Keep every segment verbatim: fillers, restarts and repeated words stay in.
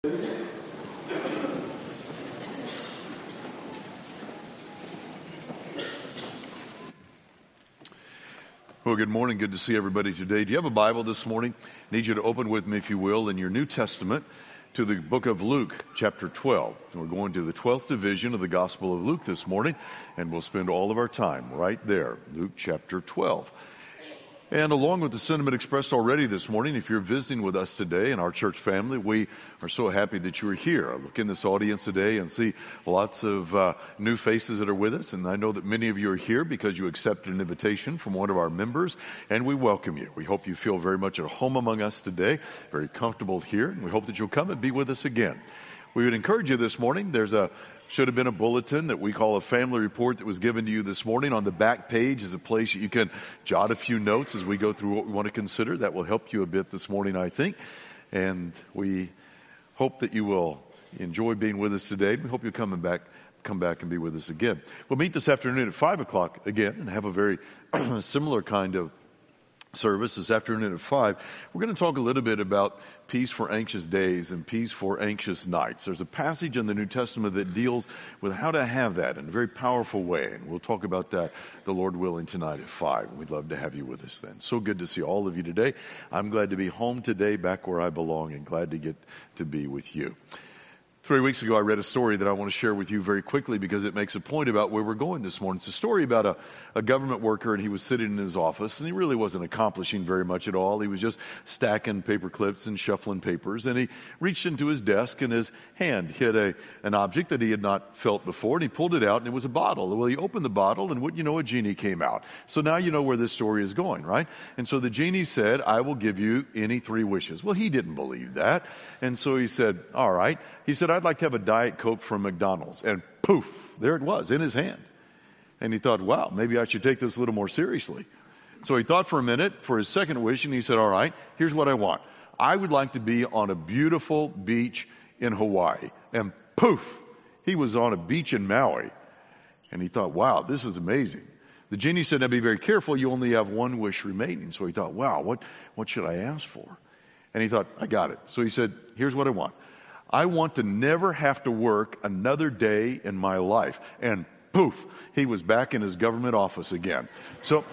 Well, good morning. Good to see everybody today. Do you have a Bible this morning? I need you to open with me, if you will, in your New Testament to the book of Luke, chapter twelve. We're going to the twelfth division of the Gospel of Luke this morning, and we'll spend all of our time right there, Luke chapter twelve. And along with the sentiment expressed already this morning, if you're visiting with us today in our church family, we are so happy that you're here. I look in this audience today and see lots of uh, new faces that are with us. And I know that many of you are here because you accepted an invitation from one of our members, and we welcome you. We hope you feel very much at home among us today, very comfortable here. And we hope that you'll come and be with us again. We would encourage you this morning. There's a should have been a bulletin that we call a family report that was given to you this morning. On the back page is a place that you can jot a few notes as we go through what we want to consider. That will help you a bit this morning, I think. And we hope that you will enjoy being with us today. We hope you'll come and back, come back and be with us again. We'll meet this afternoon at five o'clock again and have a very similar kind of service this afternoon at five. We're going to talk a little bit about peace for anxious days and peace for anxious nights. There's a passage in the New Testament that deals with how to have that in a very powerful way, and we'll talk about that, the Lord willing, tonight at five. We'd love to have you with us then. So good to see all of you today. I'm glad to be home today, back where I belong, and glad to get to be with you. Three weeks ago, I read a story that I want to share with you very quickly because it makes a point about where we're going this morning. It's a story about a, a government worker, and he was sitting in his office, and he really wasn't accomplishing very much at all. He was just stacking paper clips and shuffling papers, and he reached into his desk, and his hand hit a an object that he had not felt before, and he pulled it out, and it was a bottle. Well, he opened the bottle, and wouldn't you know, a genie came out. So now you know where this story is going, right? And so the genie said, "I will give you any three wishes." Well, he didn't believe that, and so he said, "All right." He said, "I'd like to have a Diet Coke from McDonald's." And poof, there it was in his hand. And he thought, wow, maybe I should take this a little more seriously. So he thought for a minute for his second wish, and he said, all right, here's what I want. I would like to be on a beautiful beach in Hawaii. And poof, he was on a beach in Maui. And he thought, wow, this is amazing. The genie said, now be very careful. You only have one wish remaining. So he thought, wow, what, what should I ask for? And he thought, I got it. So he said, here's what I want. I want to never have to work another day in my life. And poof, he was back in his government office again. So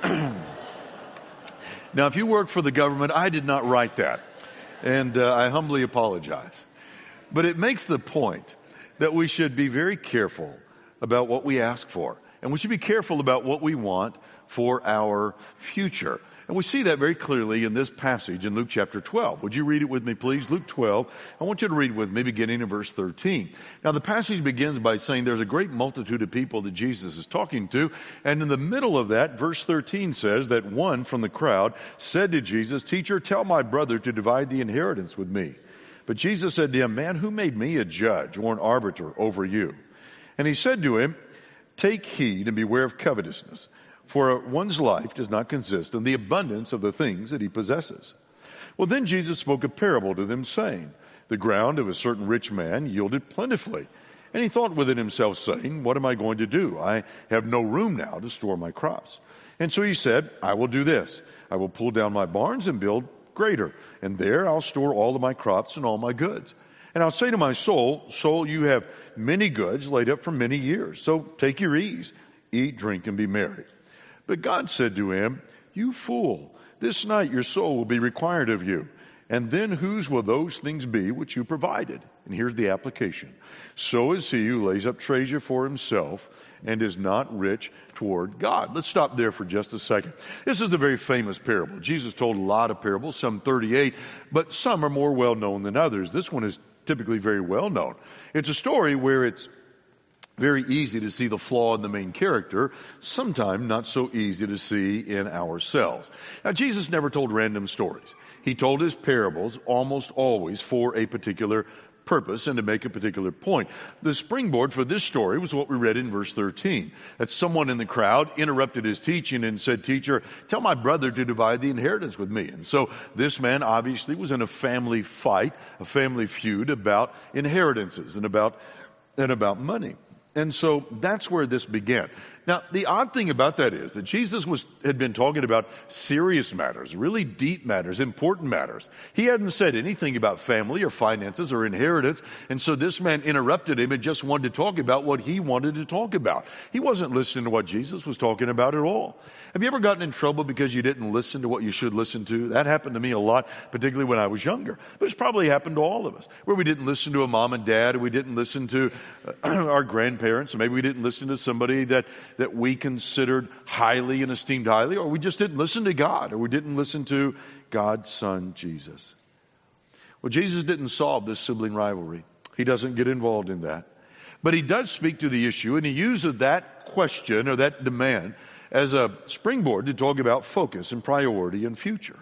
now if you work for the government, I did not write that. And uh, I humbly apologize. But it makes the point that we should be very careful about what we ask for. And we should be careful about what we want for our future. And we see that very clearly in this passage in Luke chapter twelve. Would you read it with me, please? Luke twelve. I want you to read with me beginning in verse thirteen. Now, the passage begins by saying there's a great multitude of people that Jesus is talking to. And in the middle of that, verse thirteen says that one from the crowd said to Jesus, "Teacher, tell my brother to divide the inheritance with me." But Jesus said to him, "Man, who made me a judge or an arbiter over you?" And he said to him, "Take heed and beware of covetousness. For one's life does not consist in the abundance of the things that he possesses." Well, then Jesus spoke a parable to them, saying, "The ground of a certain rich man yielded plentifully. And he thought within himself, saying, what am I going to do? I have no room now to store my crops. And so he said, I will do this. I will pull down my barns and build greater. And there I'll store all of my crops and all my goods. And I'll say to my soul, soul, you have many goods laid up for many years. So take your ease, eat, drink, and be merry." But God said to him, "You fool, this night your soul will be required of you. And then whose will those things be which you provided?" And here's the application. "So is he who lays up treasure for himself and is not rich toward God." Let's stop there for just a second. This is a very famous parable. Jesus told a lot of parables, some thirty-eight, but some are more well known than others. This one is typically very well known. It's a story where it's very easy to see the flaw in the main character, sometimes not so easy to see in ourselves. Now, Jesus never told random stories. He told his parables almost always for a particular purpose and to make a particular point. The springboard for this story was what we read in verse thirteen. That someone in the crowd interrupted his teaching and said, "Teacher, tell my brother to divide the inheritance with me." And so this man obviously was in a family fight, a family feud about inheritances and about and about money. And so that's where this began. Now, the odd thing about that is that Jesus was had been talking about serious matters, really deep matters, important matters. He hadn't said anything about family or finances or inheritance, and so this man interrupted him and just wanted to talk about what he wanted to talk about. He wasn't listening to what Jesus was talking about at all. Have you ever gotten in trouble because you didn't listen to what you should listen to? That happened to me a lot, particularly when I was younger. But it's probably happened to all of us, where we didn't listen to a mom and dad, or we didn't listen to our grandparents, or maybe we didn't listen to somebody that, that we considered highly and esteemed highly, or we just didn't listen to God, or we didn't listen to God's Son, Jesus. Well, Jesus didn't solve this sibling rivalry. He doesn't get involved in that. But he does speak to the issue, and he uses that question or that demand as a springboard to talk about focus and priority and future.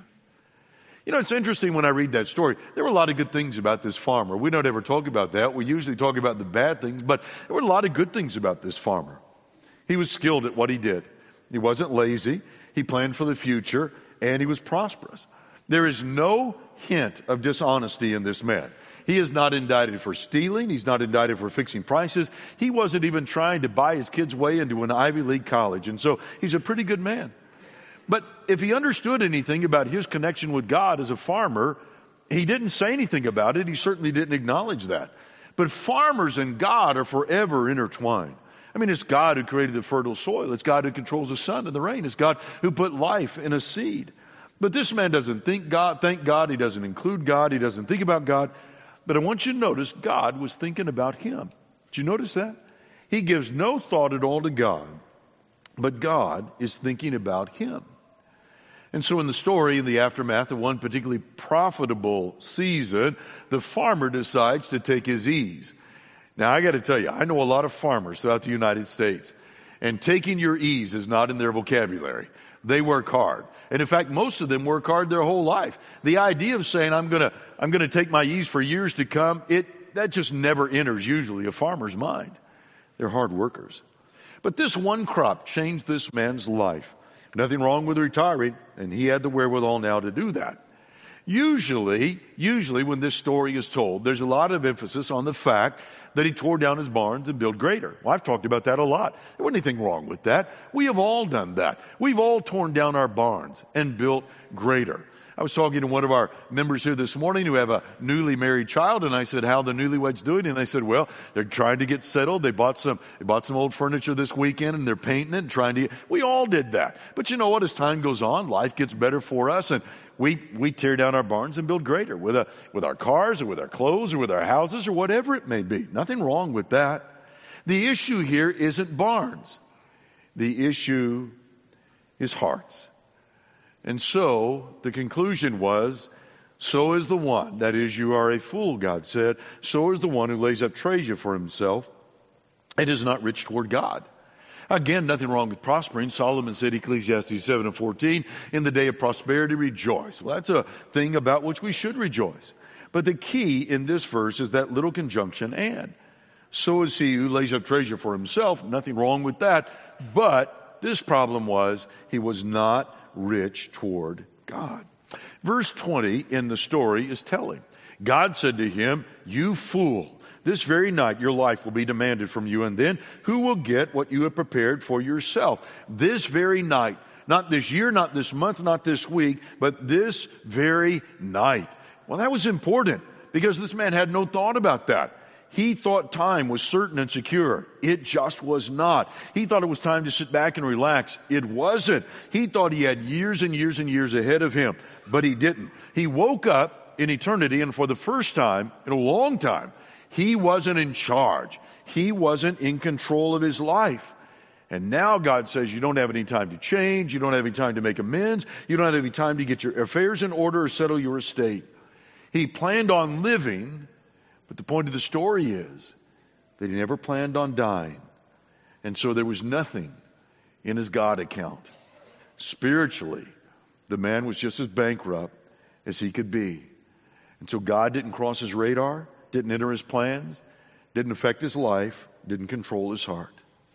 You know, it's interesting when I read that story. There were a lot of good things about this farmer. We don't ever talk about that. We usually talk about the bad things, but there were a lot of good things about this farmer. He was skilled at what he did. He wasn't lazy. He planned for the future, and he was prosperous. There is no hint of dishonesty in this man. He is not indicted for stealing. He's not indicted for fixing prices. He wasn't even trying to buy his kid's way into an Ivy League college. And so he's a pretty good man. But if he understood anything about his connection with God as a farmer, he didn't say anything about it. He certainly didn't acknowledge that. But farmers and God are forever intertwined. I mean, it's God who created the fertile soil. It's God who controls the sun and the rain. It's God who put life in a seed. But this man doesn't think God, thank God. He doesn't include God. He doesn't think about God. But I want you to notice God was thinking about him. Did you notice that? He gives no thought at all to God, but God is thinking about him. And so in the story, in the aftermath of one particularly profitable season, the farmer decides to take his ease. Now, I got to tell you, I know a lot of farmers throughout the United States, and taking your ease is not in their vocabulary. They work hard. And in fact, most of them work hard their whole life. The idea of saying, I'm going to, I'm going to take my ease for years to come, it, that just never enters usually a farmer's mind. They're hard workers. But this one crop changed this man's life. Nothing wrong with retiring, and he had the wherewithal now to do that. Usually, usually when this story is told, there's a lot of emphasis on the fact that he tore down his barns and built greater. Well, I've talked about that a lot. There wasn't anything wrong with that. We have all done that. We've all torn down our barns and built greater. I was talking to one of our members here this morning who have a newly married child, and I said, how are the newlyweds doing? And they said, well, they're trying to get settled. They bought some, they bought some old furniture this weekend, and they're painting it and trying to get, we all did that. But you know what? As time goes on, life gets better for us, and we, we tear down our barns and build greater with a, with our cars or with our clothes or with our houses or whatever it may be. Nothing wrong with that. The issue here isn't barns. The issue is hearts. And so the conclusion was, so is the one, that is, you are a fool, God said, so is the one who lays up treasure for himself and is not rich toward God. Again, nothing wrong with prospering. Solomon said, Ecclesiastes seven and fourteen, in the day of prosperity rejoice. Well, that's a thing about which we should rejoice. But the key in this verse is that little conjunction, and. So is he who lays up treasure for himself. Nothing wrong with that. But this problem was, he was not rich toward God. Verse twenty in the story is telling. God said to him, you fool, this very night your life will be demanded from you, and then who will get what you have prepared for yourself? This very night, not this year, not this month, not this week, but this very night. Well, that was important because this man had no thought about that. He thought time was certain and secure. It just was not. He thought it was time to sit back and relax. It wasn't. He thought he had years and years and years ahead of him, but he didn't. He woke up in eternity, and for the first time in a long time, he wasn't in charge. He wasn't in control of his life. And now God says you don't have any time to change. You don't have any time to make amends. You don't have any time to get your affairs in order or settle your estate. He planned on living, but the point of the story is that he never planned on dying. And so there was nothing in his God account. Spiritually, the man was just as bankrupt as he could be. And so God didn't cross his radar, didn't enter his plans, didn't affect his life, didn't control his heart.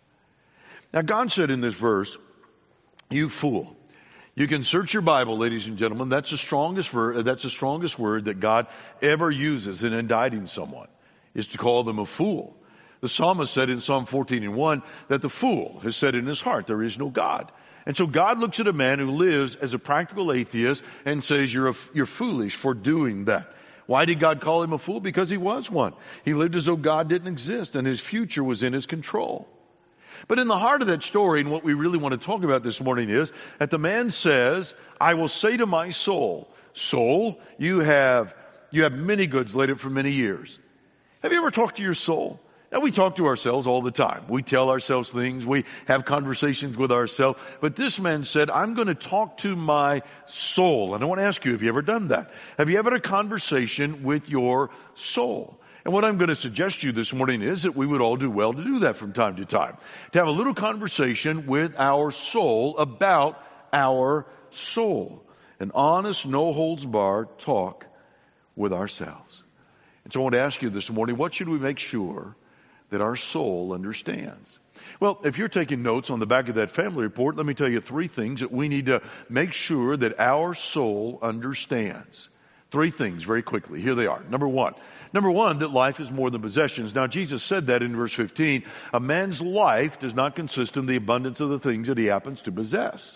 Now God said in this verse, you fool. You can search your Bible, ladies and gentlemen. That's the strongest ver- that's the strongest word that God ever uses in indicting someone, is to call them a fool. The psalmist said in Psalm fourteen and one that the fool has said in his heart, there is no God. And so God looks at a man who lives as a practical atheist and says, you're, a, you're foolish for doing that. Why did God call him a fool? Because he was one. He lived as though God didn't exist and his future was in his control. But in the heart of that story, and what we really want to talk about this morning is that the man says, I will say to my soul, soul, you have, you have many goods laid up for many years. Have you ever talked to your soul? Now, we talk to ourselves all the time. We tell ourselves things. We have conversations with ourselves. But this man said, I'm going to talk to my soul. And I want to ask you, have you ever done that? Have you ever had a conversation with your soul? And what I'm going to suggest to you this morning is that we would all do well to do that from time to time. To have a little conversation with our soul about our soul. An honest, no-holds-barred talk with ourselves. And so I want to ask you this morning, what should we make sure that our soul understands? Well, if you're taking notes on the back of that family report, let me tell you three things that we need to make sure that our soul understands. Three things very quickly. Here they are. Number one. Number one, that life is more than possessions. Now, Jesus said that in verse fifteen. A man's life does not consist in the abundance of the things that he happens to possess.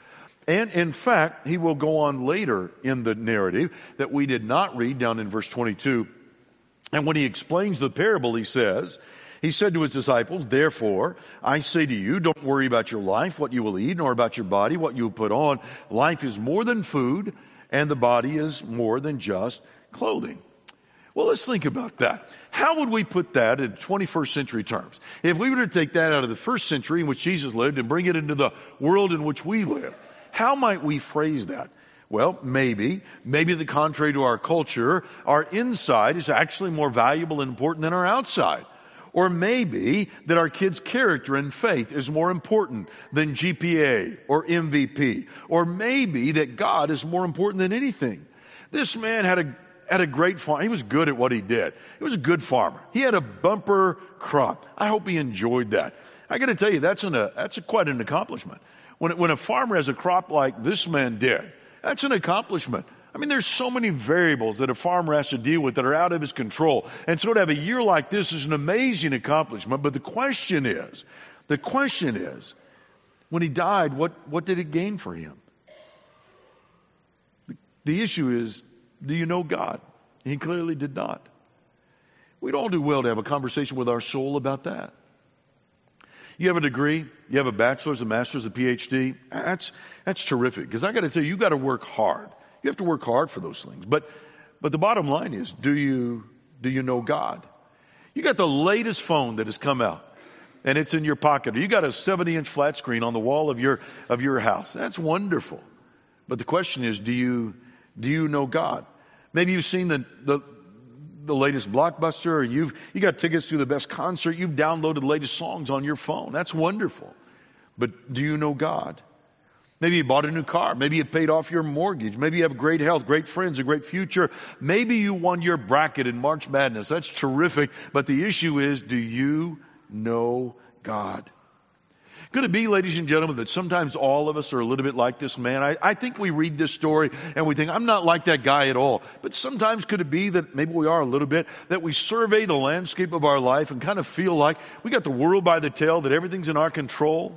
And in fact, he will go on later in the narrative that we did not read down in verse twenty-two. And when he explains the parable, he says, he said to his disciples, therefore, I say to you, don't worry about your life, what you will eat, nor about your body, what you will put on. Life is more than food, and the body is more than just clothing. Well, let's think about that. How would we put that in twenty-first century terms? If we were to take that out of the first century in which Jesus lived and bring it into the world in which we live, how might we phrase that? Well, maybe, maybe the contrary to our culture, our inside is actually more valuable and important than our outside. Or maybe that our kids' character and faith is more important than G P A or M V P. Or maybe that God is more important than anything. This man had a had a great farm. He was good at what he did. He was a good farmer. He had a bumper crop. I hope he enjoyed that. I got to tell you, that's an, a, that's a, quite an accomplishment. When, when a farmer has a crop like this man did, that's an accomplishment. I mean, there's so many variables that a farmer has to deal with that are out of his control. And so to have a year like this is an amazing accomplishment. But the question is, the question is, when he died, what, what did it gain for him? The, the issue is, do you know God? He clearly did not. We'd all do well to have a conversation with our soul about that. You have a degree, you have a bachelor's, a master's, a P H D. That's, that's terrific. Because I got to tell you, you got to work hard. You have to work hard for those things. But, but the bottom line is, do you, do you know God? You got the latest phone that has come out and it's in your pocket. Or you got a seventy inch flat screen on the wall of your, of your house. That's wonderful. But the question is, do you, do you know God? Maybe you've seen the, the, the latest blockbuster, or you've, you got tickets to the best concert. You've downloaded the latest songs on your phone. That's wonderful. But do you know God? Maybe you bought a new car. Maybe you paid off your mortgage. Maybe you have great health, great friends, a great future. Maybe you won your bracket in March Madness. That's terrific. But the issue is, do you know God? Could it be, ladies and gentlemen, that sometimes all of us are a little bit like this man? I, I think we read this story and we think, I'm not like that guy at all. But sometimes could it be that maybe we are a little bit, that we survey the landscape of our life and kind of feel like we got the world by the tail, that everything's in our control?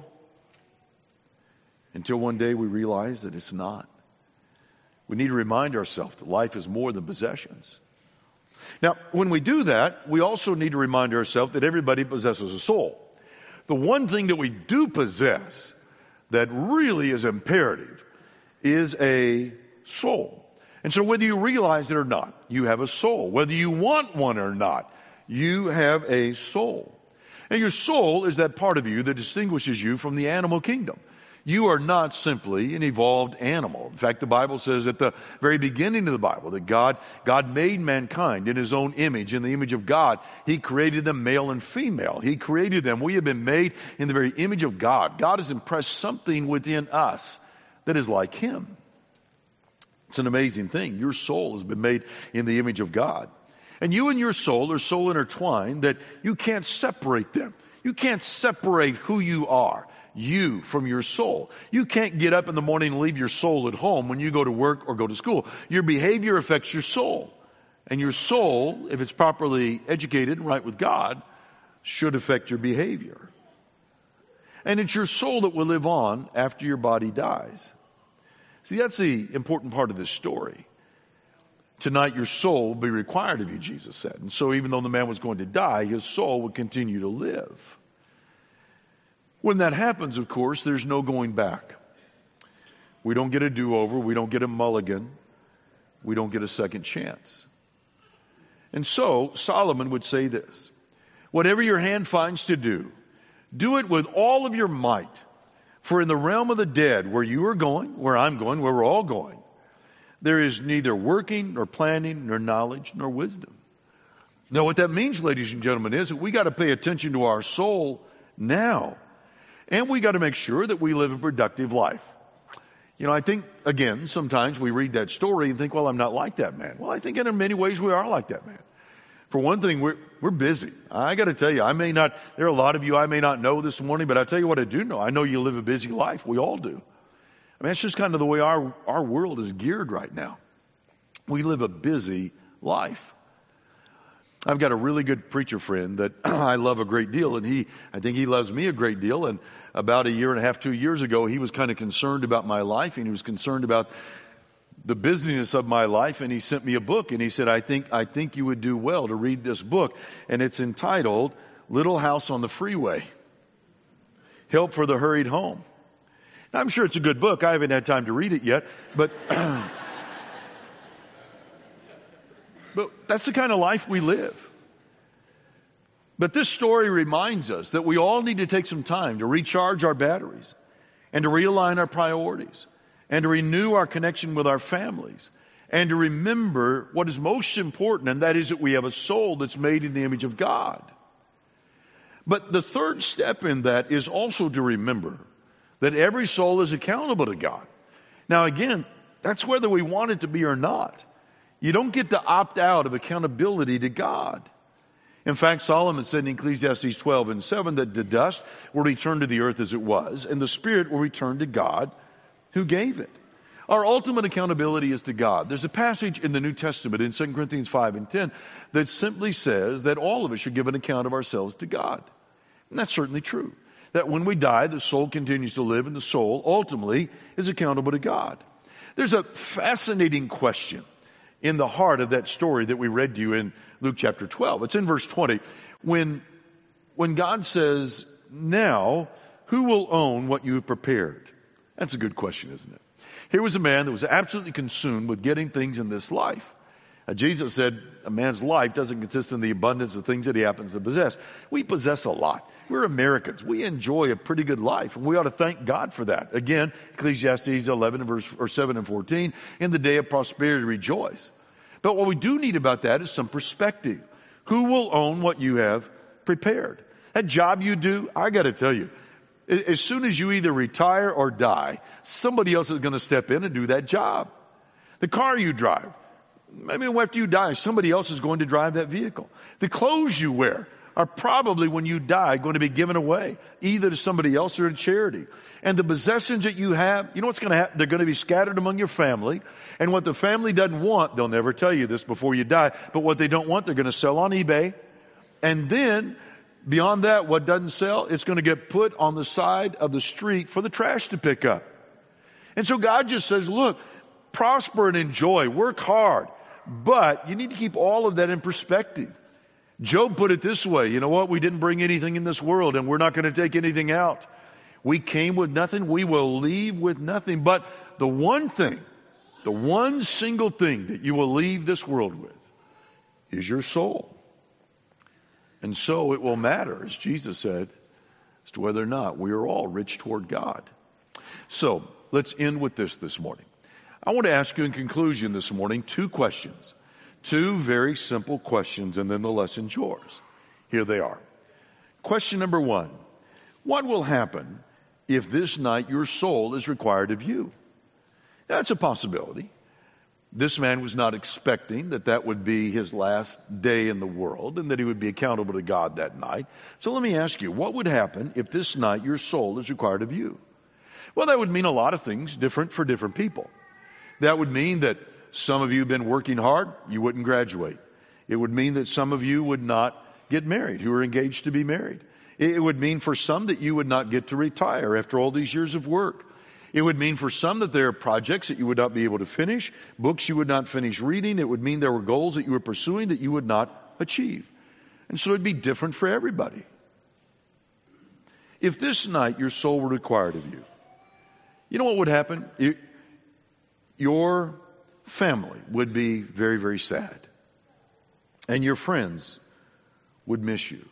Until one day we realize that it's not. We need to remind ourselves that life is more than possessions. Now, when we do that, we also need to remind ourselves that everybody possesses a soul. The one thing that we do possess that really is imperative is a soul. And so whether you realize it or not, you have a soul. Whether you want one or not, you have a soul. And your soul is that part of you that distinguishes you from the animal kingdom. You are not simply an evolved animal. In fact, the Bible says at the very beginning of the Bible that God, God made mankind in His own image. In the image of God, He created them male and female. He created them. We have been made in the very image of God. God has impressed something within us that is like Him. It's an amazing thing. Your soul has been made in the image of God. And you and your soul are so intertwined that you can't separate them. You can't separate who you are, you, from your soul. You can't get up in the morning and leave your soul at home when you go to work or go to school. Your behavior affects your soul. And your soul, if it's properly educated and right with God, should affect your behavior. And it's your soul that will live on after your body dies. See, that's the important part of this story. Tonight your soul will be required of you, Jesus said. And so even though the man was going to die, his soul would continue to live. When that happens, of course, there's no going back. We don't get a do-over. We don't get a mulligan. We don't get a second chance. And so Solomon would say this: whatever your hand finds to do, do it with all of your might. For in the realm of the dead, where you are going, where I'm going, where we're all going, there is neither working, nor planning, nor knowledge, nor wisdom. Now what that means, ladies and gentlemen, is that we got to pay attention to our soul now. And we got to make sure that we live a productive life. You know, I think, again, sometimes we read that story and think, well, I'm not like that man. Well, I think in many ways we are like that man. For one thing, we're, we're busy. I got to tell you, I may not, there are a lot of you I may not know this morning, but I tell you what I do know. I know you live a busy life. We all do. I mean, that's just kind of the way our, our world is geared right now. We live a busy life. I've got a really good preacher friend that I love a great deal, and he, I think he loves me a great deal. And about a year and a half, two years ago, he was kind of concerned about my life, and he was concerned about the busyness of my life, and he sent me a book, and he said, I think, I think you would do well to read this book. And it's entitled Little House on the Freeway, Help for the Hurried Home. Now, I'm sure it's a good book. I haven't had time to read it yet, but, but that's the kind of life we live. But this story reminds us that we all need to take some time to recharge our batteries and to realign our priorities and to renew our connection with our families and to remember what is most important, and that is that we have a soul that's made in the image of God. But the third step in that is also to remember that every soul is accountable to God. Now again, that's whether we want it to be or not. You don't get to opt out of accountability to God. In fact, Solomon said in Ecclesiastes twelve and seven that the dust will return to the earth as it was, and the spirit will return to God who gave it. Our ultimate accountability is to God. There's a passage in the New Testament in Second Corinthians five and ten that simply says that all of us should give an account of ourselves to God. And that's certainly true. That when we die, the soul continues to live, and the soul ultimately is accountable to God. There's a fascinating question in the heart of that story that we read to you in Luke chapter twelve. It's in verse twenty. When, when God says, now, who will own what you have prepared? That's a good question, isn't it? Here was a man that was absolutely consumed with getting things in this life. Uh, Jesus said a man's life doesn't consist in the abundance of things that he happens to possess. We possess a lot. We're Americans. We enjoy a pretty good life, and we ought to thank God for that. Again, Ecclesiastes eleven and verse or seven and fourteen, in the day of prosperity rejoice. But what we do need about that is some perspective. Who will own what you have prepared? That job you do, I got to tell you, as soon as you either retire or die, somebody else is going to step in and do that job. The car you drive, I mean, after you die, somebody else is going to drive that vehicle. The clothes you wear are probably, when you die, going to be given away, either to somebody else or to charity. And the possessions that you have, you know what's going to happen? They're going to be scattered among your family. And what the family doesn't want, they'll never tell you this before you die, but what they don't want, they're going to sell on eBay. And then, beyond that, what doesn't sell, it's going to get put on the side of the street for the trash to pick up. And so God just says, look, prosper and enjoy, work hard, but you need to keep all of that in perspective. Job put it this way, you know what, we didn't bring anything in this world, and we're not going to take anything out. We came with nothing, we will leave with nothing. But the one thing, the one single thing that you will leave this world with is your soul. And so it will matter, as Jesus said, as to whether or not we are all rich toward God. So let's end with this this morning. I want to ask you in conclusion this morning two questions. Two very simple questions, and then the lesson's yours. Here they are. Question number one. What will happen if this night your soul is required of you? That's a possibility. This man was not expecting that that would be his last day in the world and that he would be accountable to God that night. So let me ask you, what would happen if this night your soul is required of you? Well, that would mean a lot of things different for different people. That would mean that some of you have been working hard, you wouldn't graduate. It would mean that some of you would not get married, who are engaged to be married. It would mean for some that you would not get to retire after all these years of work. It would mean for some that there are projects that you would not be able to finish, books you would not finish reading. It would mean there were goals that you were pursuing that you would not achieve. And so it'd be different for everybody. If this night your soul were required of you, you know what would happen? It, your family would be very, very sad. And your friends would miss you.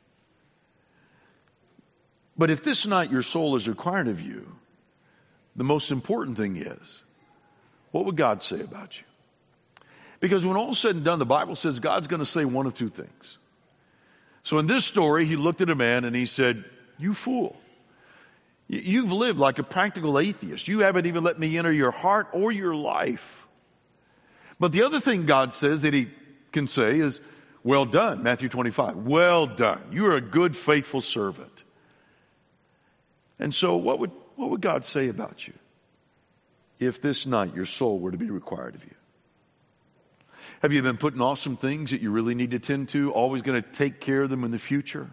But if this night your soul is required of you, the most important thing is, what would God say about you? Because when all is said and done, the Bible says God's going to say one of two things. So in this story, he looked at a man and he said, "You fool. You've lived like a practical atheist. You haven't even let me enter your heart or your life." But the other thing God says that he can say is, "Well done," Matthew twenty-five. "Well done. You are a good, faithful servant." And so what would, what would God say about you if this night your soul were to be required of you? Have you been putting off some things that you really need to tend to, always going to take care of them in the future?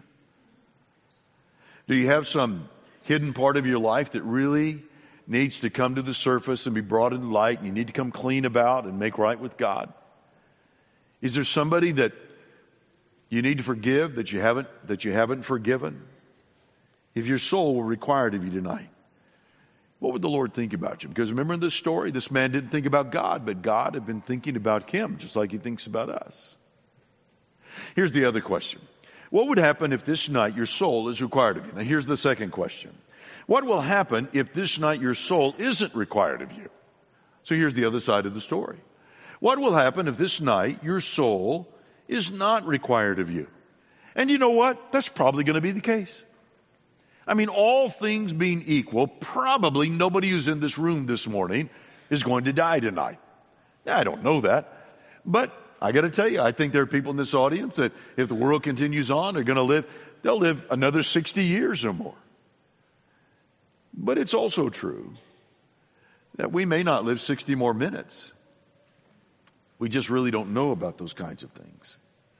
Do you have some hidden part of your life that really needs to come to the surface and be brought into light and you need to come clean about and make right with God? Is there somebody that you need to forgive that you haven't, that you haven't forgiven? If your soul were required of you tonight, what would the Lord think about you? Because remember in this story, this man didn't think about God, but God had been thinking about him, just like he thinks about us. Here's the other question. What would happen if this night your soul is required of you? Now here's the second question. What will happen if this night your soul isn't required of you? So here's the other side of the story. What will happen if this night your soul is not required of you? And you know what? That's probably going to be the case. I mean, all things being equal, probably nobody who's in this room this morning is going to die tonight. Now, I don't know that. But I got to tell you, I think there are people in this audience that if the world continues on, they're going to live, they'll live another sixty years or more. But it's also true that we may not live sixty more minutes. We just really don't know about those kinds of things.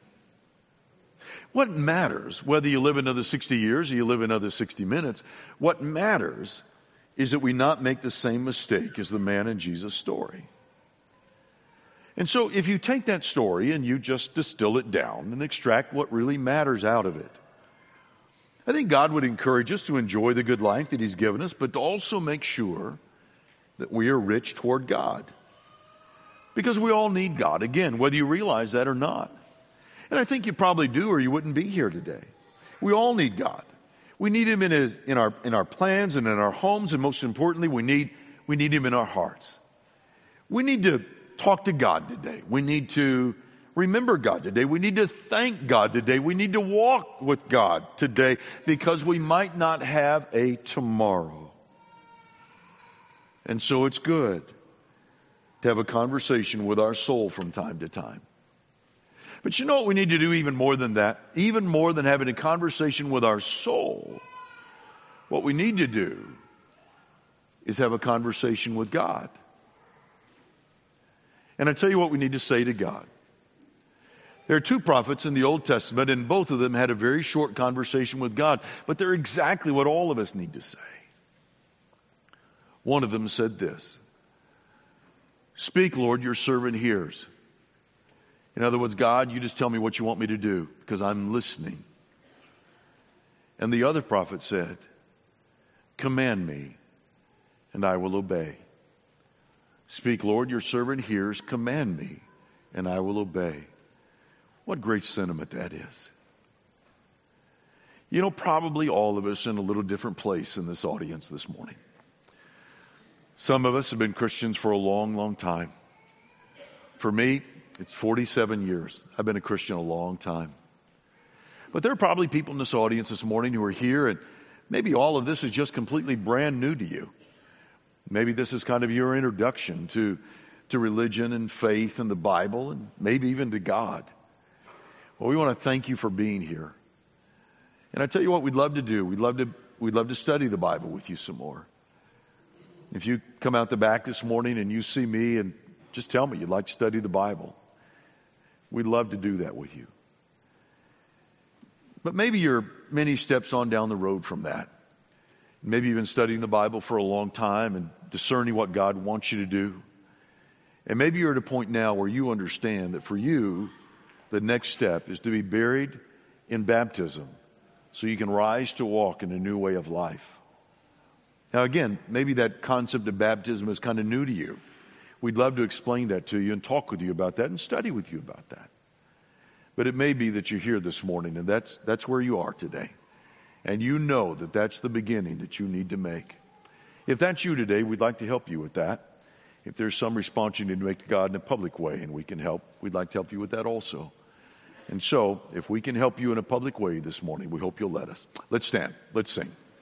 What matters, whether you live another sixty years or you live another sixty minutes, what matters is that we not make the same mistake as the man in Jesus' story. And so if you take that story and you just distill it down and extract what really matters out of it, I think God would encourage us to enjoy the good life that He's given us, but to also make sure that we are rich toward God. Because we all need God, again, whether you realize that or not. And I think you probably do, or you wouldn't be here today. We all need God. We need Him in His, in our, in our plans and in our homes, and most importantly, we need, we need Him in our hearts. We need to talk to God today. We need to remember God today. We need to thank God today. We need to walk with God today, because we might not have a tomorrow. And so it's good to have a conversation with our soul from time to time. But you know what we need to do even more than that? Even more than having a conversation with our soul, what we need to do is have a conversation with God. And I tell you what we need to say to God. There are two prophets in the Old Testament, and both of them had a very short conversation with God, but they're exactly what all of us need to say. One of them said this: "Speak, Lord, your servant hears." In other words, God, you just tell me what you want me to do, because I'm listening. And the other prophet said, "Command me, and I will obey." Speak, Lord, your servant hears. Command me, and I will obey. What great sentiment that is. You know, probably all of us are in a little different place in this audience this morning. Some of us have been Christians for a long, long time. For me, it's forty-seven years. I've been a Christian a long time. But there are probably people in this audience this morning who are here, and maybe all of this is just completely brand new to you. Maybe this is kind of your introduction to, to religion and faith and the Bible, and maybe even to God. Well, we want to thank you for being here. And I tell you what we'd love to do. We'd love to, we'd love to study the Bible with you some more. If you come out the back this morning and you see me, and just tell me you'd like to study the Bible, we'd love to do that with you. But maybe you're many steps on down the road from that. Maybe you've been studying the Bible for a long time and discerning what God wants you to do. And maybe you're at a point now where you understand that for you, the next step is to be buried in baptism so you can rise to walk in a new way of life. Now again, maybe that concept of baptism is kind of new to you. We'd love to explain that to you and talk with you about that and study with you about that. But it may be that you're here this morning and that's that's where you are today. And you know that that's the beginning that you need to make. If that's you today, we'd like to help you with that. If there's some response you need to make to God in a public way and we can help, we'd like to help you with that also. And so, if we can help you in a public way this morning, we hope you'll let us. Let's stand. Let's sing.